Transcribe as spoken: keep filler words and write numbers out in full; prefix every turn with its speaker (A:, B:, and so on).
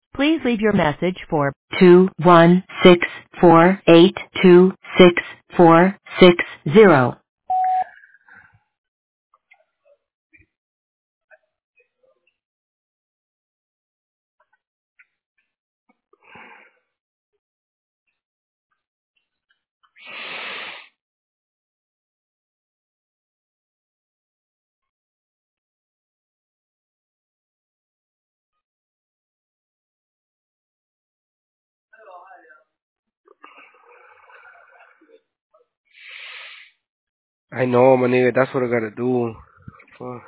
A: Please leave your message for two one six four eight two six four six zero.
B: I know, my nigga. That's what I gotta do. Fuck.